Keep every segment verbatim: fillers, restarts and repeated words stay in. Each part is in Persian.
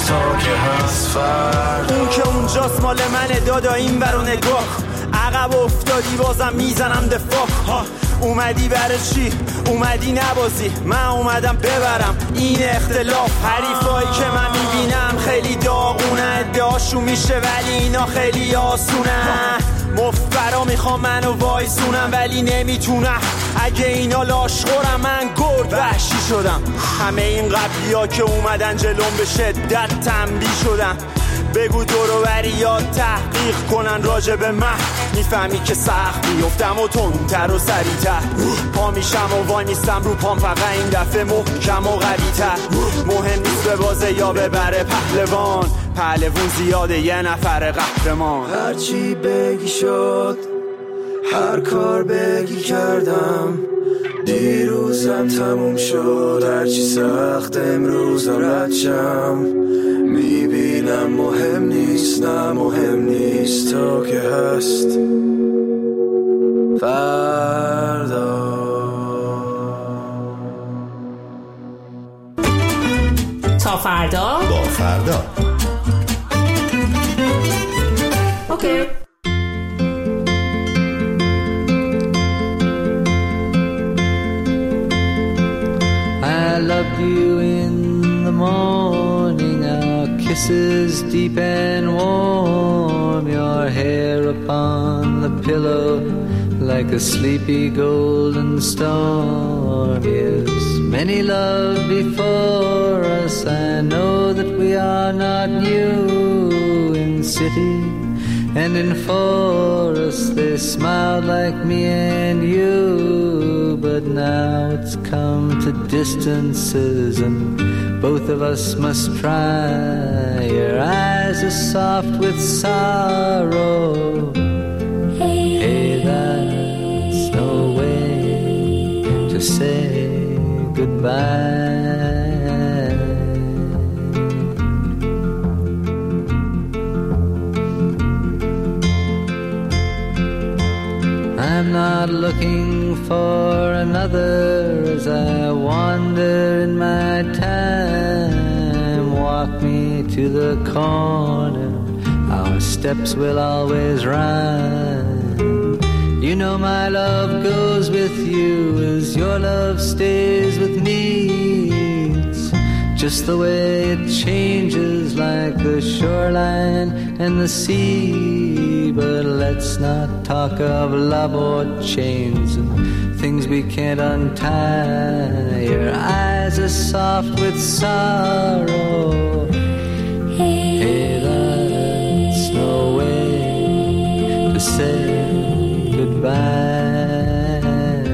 تا که هست فردا. اون که اونجاست مال منه دادا این برو نگاه. عقب افتادی بازم میزنم دفاع. ها اومدی برای چی؟ اومدی نبازی، من اومدم ببرم این اختلاف. حریفایی که من میبینم خیلی داغونه، ادعاشون میشه ولی اینا خیلی آسونه. مفبرا میخوام منو وایسونم ولی نمیتونم. اگه اینا لاشخورم من گرد وحشی شدم. همه این قبلی ها که اومدن جلوم به شدت تنبیه شدن. بگو دورو بریات تحقیق کنن راجع به من، میفهمی که سخت بیفتم و تندتر و سریعتر. پا میشم و وای نیستم رو پام، فقط این دفعه محکم و قوی‌تر. مهم نیست به بازه یا ببره پهلوان، پهلوون زیاده یه نفر قهرمان. هرچی بگی شد، هر کار بگی کردم. دیروزم تموم شد، هرچی سخت امروزم رد شم. میبینم مهم نیست، نه مهم نیست تا که هست فردا. تا فردا با فردا. اوکی. I loved you in the morning, our kisses deep and warm, your hair upon the pillow like a sleepy golden storm. Yes, many love before us, I know that we are not new. In city and in forest they smiled like me and you. But now it's come to distances and both of us must try. Your eyes are soft with sorrow. Hey, that's no way to say goodbye. I'm not looking for another as I wander in my time. Walk me to the corner, our steps will always rhyme. You know my love goes with you as your love stays with me. It's just the way it changes like the shoreline and the sea. But let's not talk of love or chains and things we can't untie. Your eyes are soft with sorrow. Hey, that's no way to say goodbye.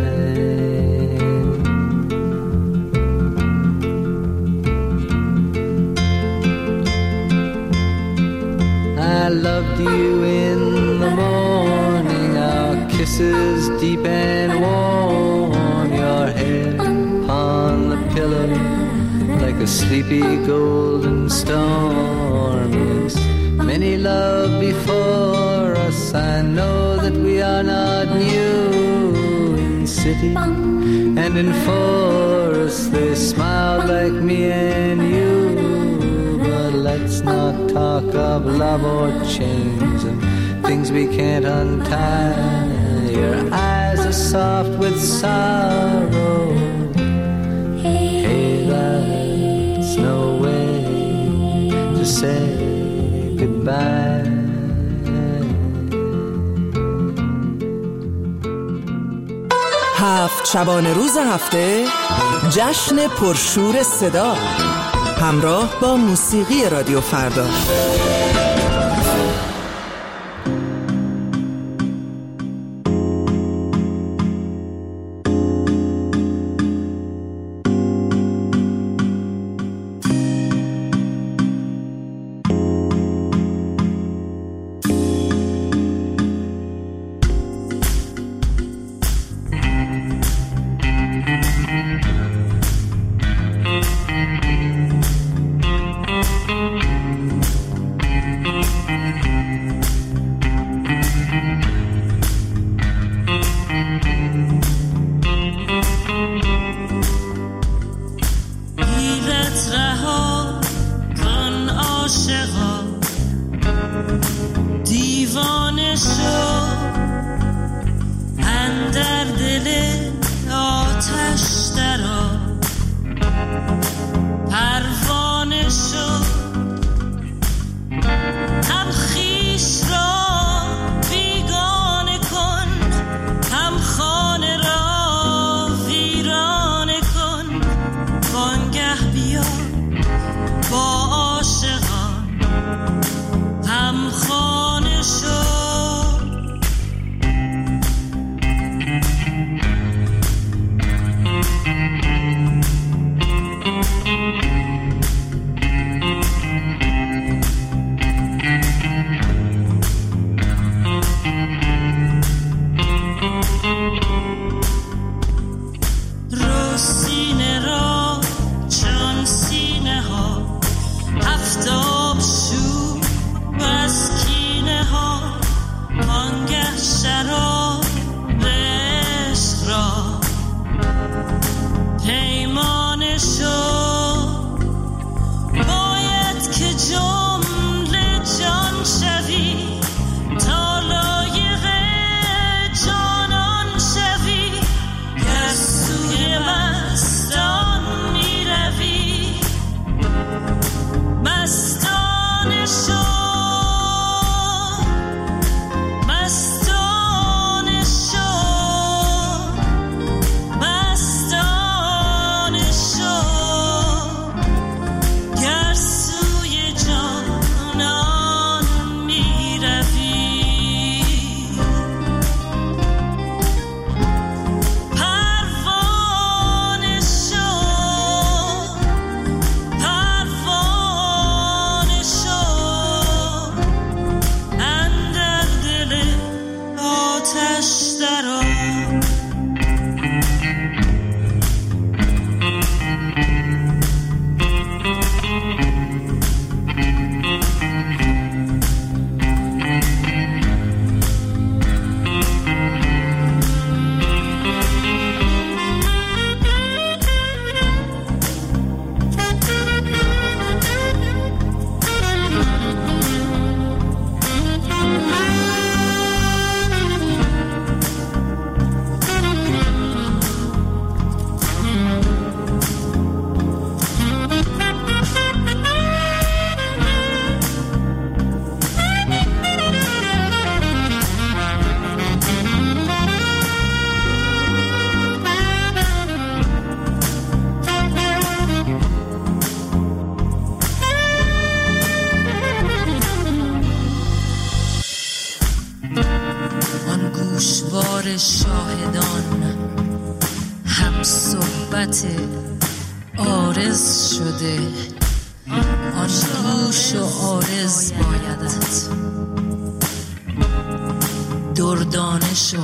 I loved you in the morning, our kisses deep and warm, your head upon the pillow like a sleepy golden storm. Yes, many love before us, I know that we are not new. In city and in forest they smiled like me and you. But let's not talk of love or chains and things we can't untie. Your eyes are soft with sorrow. Hey, that's no way to say goodbye. هفت شبانه روز هفته جشن پرشور صدا همراه با موسیقی رادیو فردا. رو سینه را چون سینه ها هفتاب شو بس کینه ها آنگه شراب عشق را پیمان شو باید که جمله جان شوی تا لایق جانان شوی گر سوی مستان می روی مستان شو شاهدان هم صحبت عارض شده آن گوش و عارض بایدت دردانه شو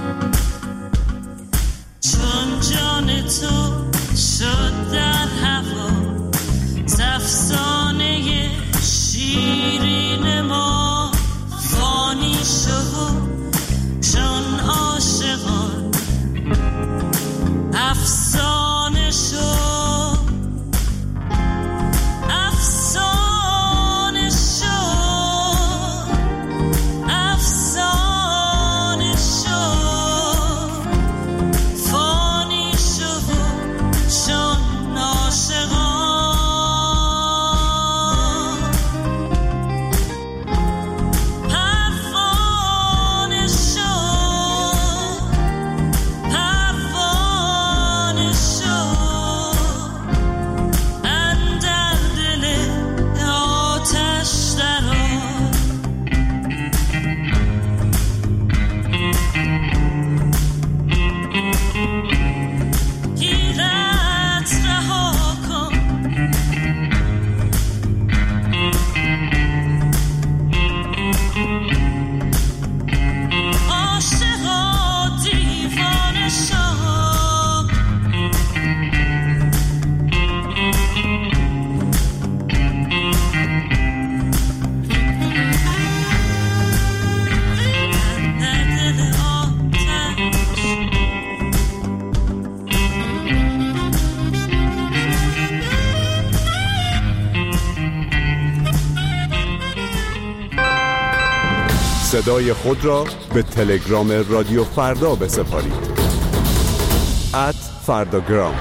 چون جان تو شد در هوا زفسانه شیرین ما فانی شو چون عاشقان افسانه شو افسانه شو افسانه شو فانی شو چون عاشقان صدای خود را به تلگرام رادیو فردا بسپارید ات فرداگرام.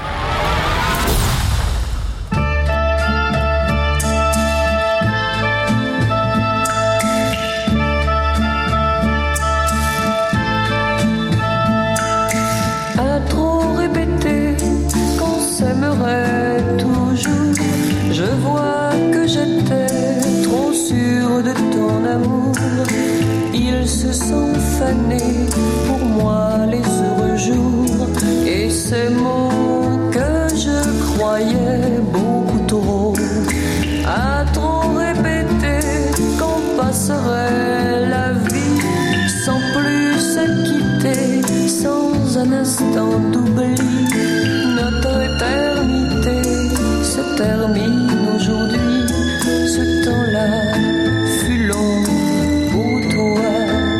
Je vois que j'étais trop sûr de ton amour. Ils se sont fanés pour moi les heureux jours. Et ces mots que je croyais beaucoup trop, à trop répéter qu'on passerait la vie sans plus se quitter. sans un instant d'oubli. Notre éternité se termine aujourd'hui. Ce temps-là fut long pour toi.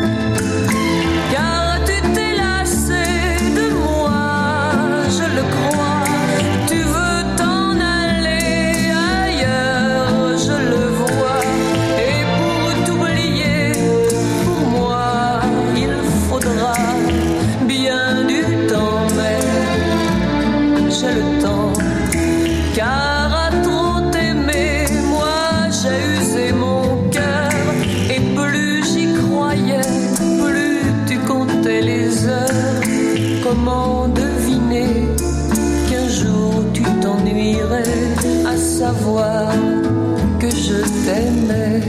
Car tu t'es lassé de moi, je le crois. Tu veux t'en aller ailleurs, je le vois. Et pour t'oublier, pour moi, il faudra bien du temps, mais j'ai le temps. Car à trop t'aimer, moi j'ai usé mon cœur. Et plus j'y croyais, plus tu comptais les heures. Comment deviner qu'un jour tu t'ennuierais à savoir que je t'aimais?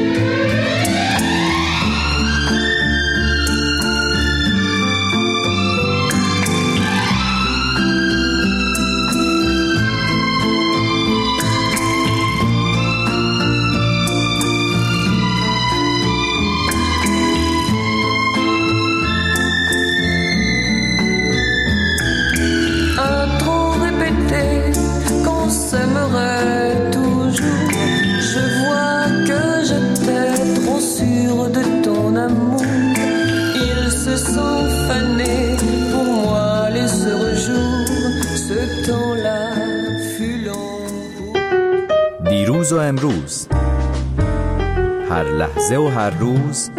S'aimerait toujours. Je vois que j'étais trop sûre de ton amour. Il se sent fané pour moi les heureux jours. Ce temps-là fut long. دیروز و امروز، هر لحظه و هر روز،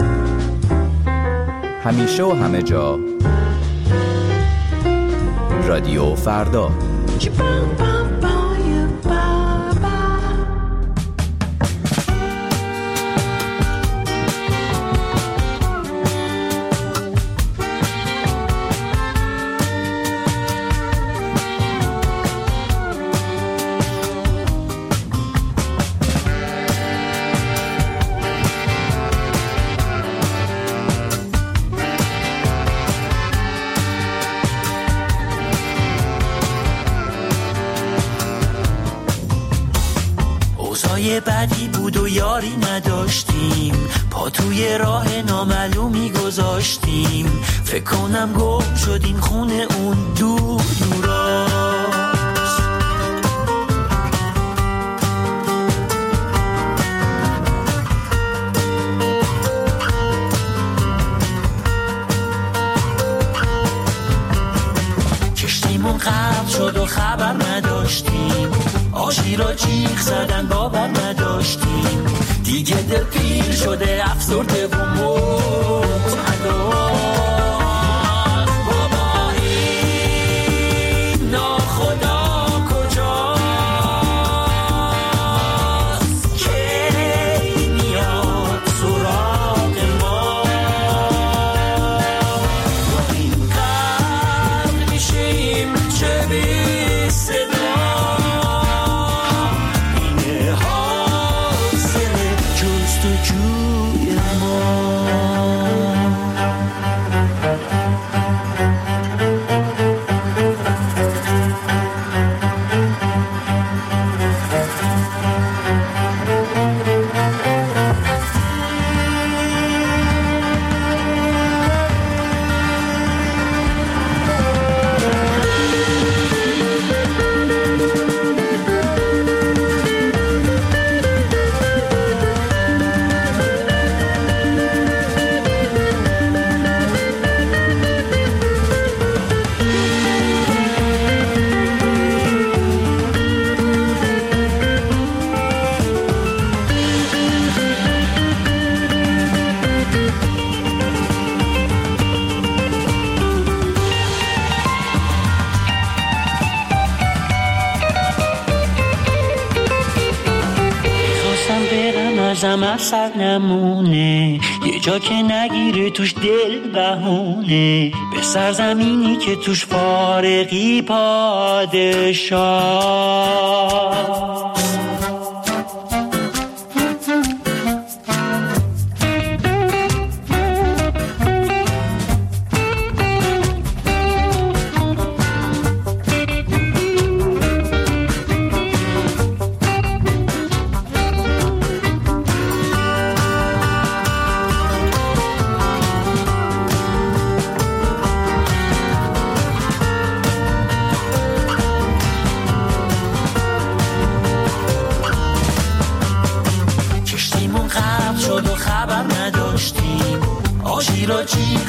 همیشه و همه جا، رادیو فردا. بدی بود و یاری نداشتیم، پا توی راه نامعلومی گذاشتیم. فکر کنم گم شدیم خونه اون دور دوراست. کشتیمون غرق شد و خبر نداشتیم، آشی را جیغ زدن باور نداشتیم. دیگه دل پیر شده افسرده و مبتلا. بابا این ناخدا کجاست که میاد سراغ ما؟ با این قرد میشیم چه بی صدا. ازم اثر نمونه، یه جا که نگیره توش دل بهونه، به سرزمینی که توش فارغی پادشاه.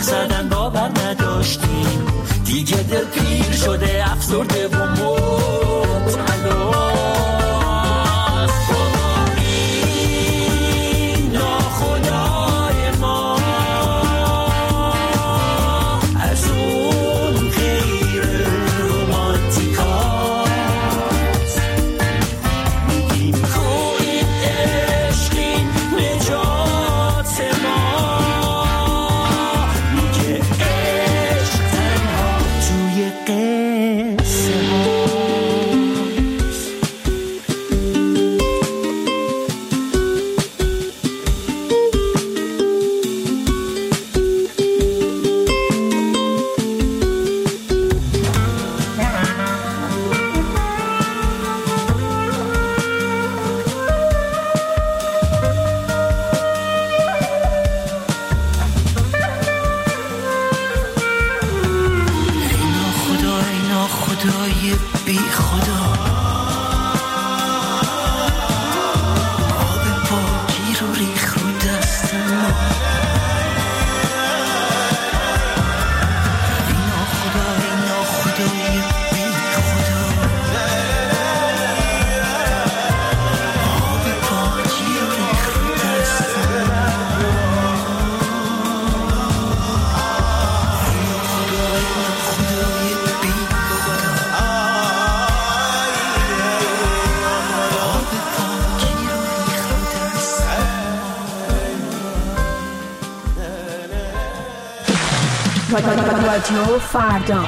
زدن باور نداشتیم، دیگه دل پیر شده افسرده و مبتلا. رادیو فردا.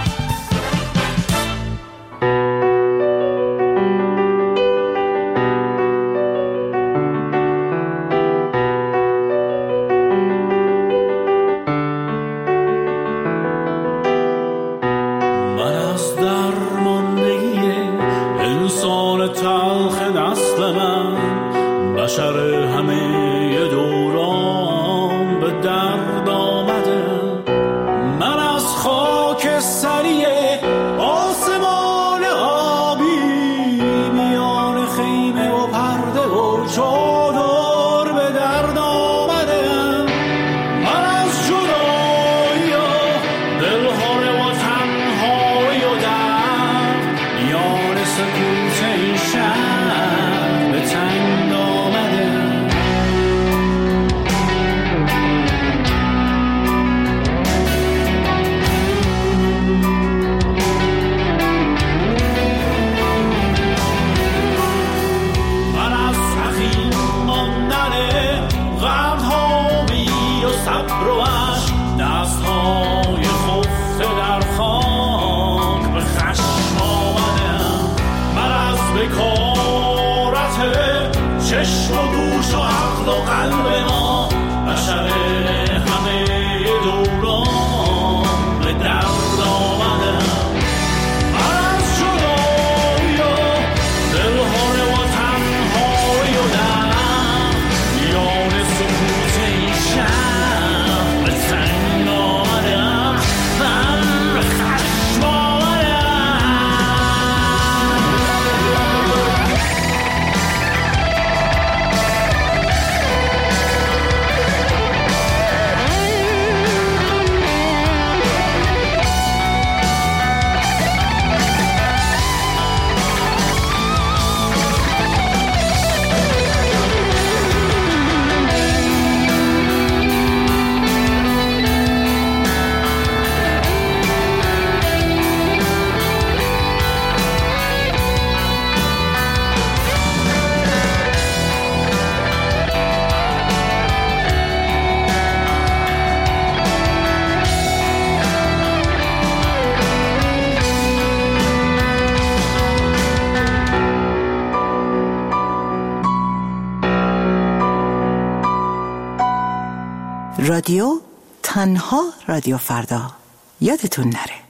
رادیو تنها رادیو فردا، یادتون نره.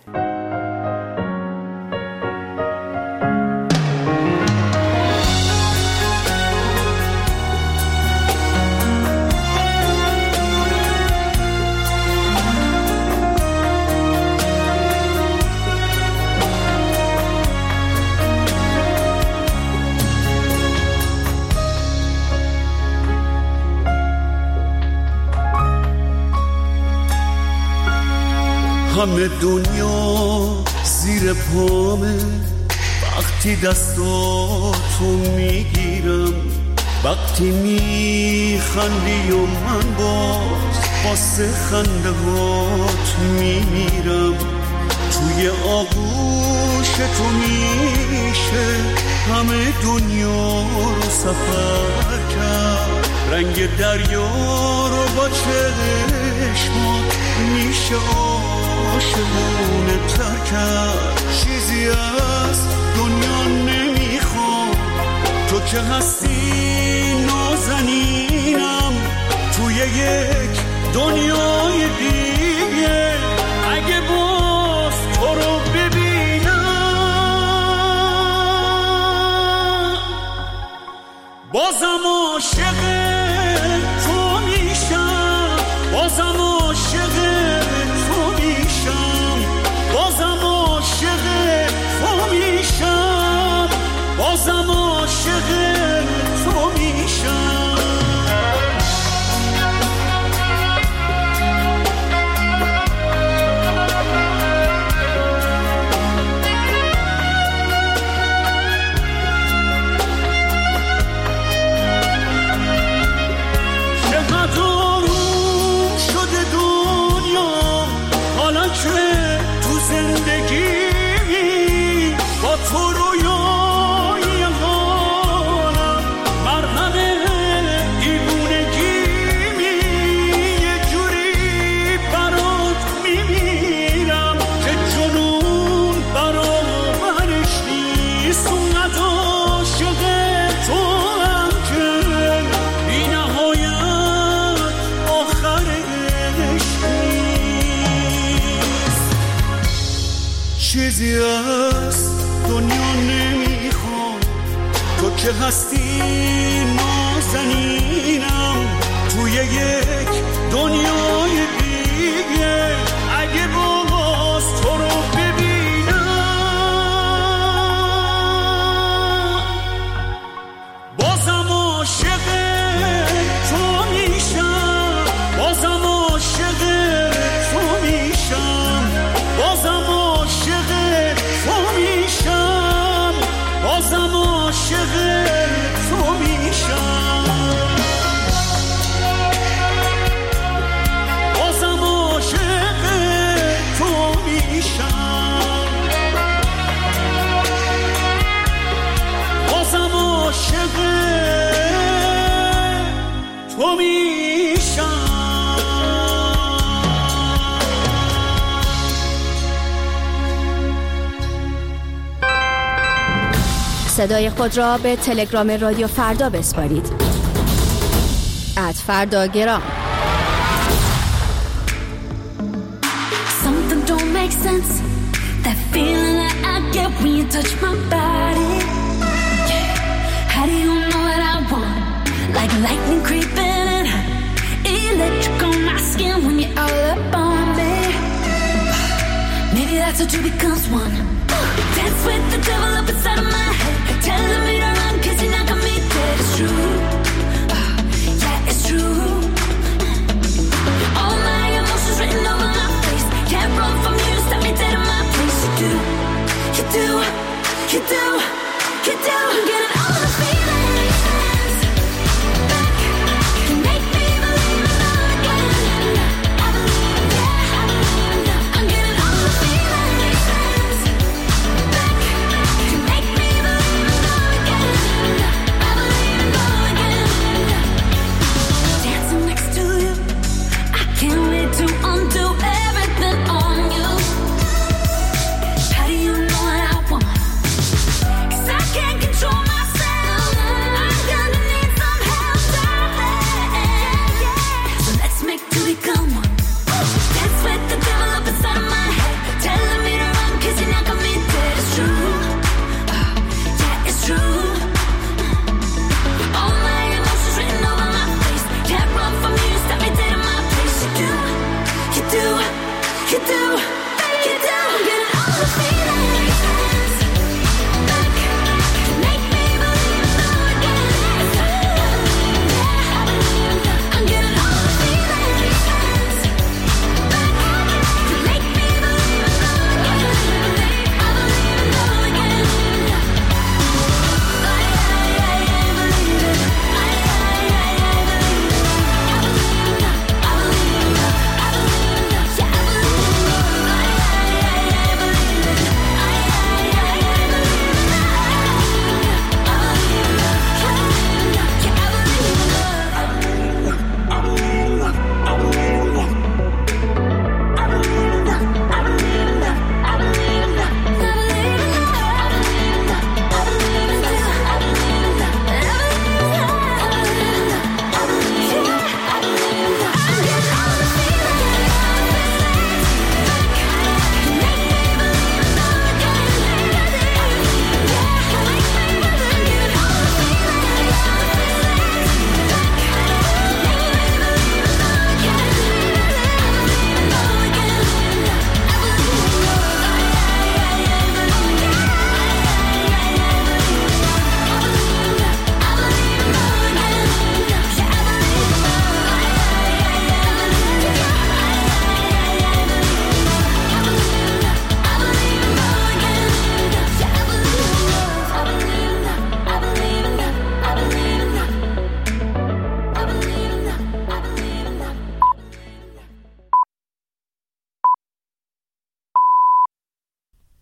همه دنیا زیر پامه وقتی دستاتو میگیرم، وقتی میخندی و من باز واسه خنده هات میمیرم. توی آغوش تو میشه همه دنیا رو سفر کرد، رنگ دریا رو با چشمات میشه عاشقونه تر کرد. چیزی از دنیا نمیخوام، تو که هستی نازنینم توی یک دنیای دیگه. اگه باز تو رو ببینم بازم عاشق تو میشم، بازم عاشق تو میشم، بازم عاشق تو میشم، بازم عاشق تو میشم. چیزی از دنیا نمیخوام، تو که هستی نازنینم توی یک دنیای دیگه. اگه باز تو رو ببینم بازم عاشق تو میشم، بازم عاشق تو میشم، بازم عاشق تو میشم، بازم عاشق تو میشم، بازم عاشق تو میشم، بازم عاشق تو میشم. صدای خود را به تلگرام رادیو فردا بسپارید. ات فردا گرام. Something don't make sense. That feeling that I get when you touch my body. Yeah. How do you know what I want? Like lightning creeping in, electric on my skin when you're all up on me. Maybe that's what two becomes one. Dance with the devil up inside of my head. Telling me to run cause you're not gonna be dead. It's true, uh, yeah it's true. All my emotions written over my face. Can't run from you, stop me dead in my place. You do, you do, you do.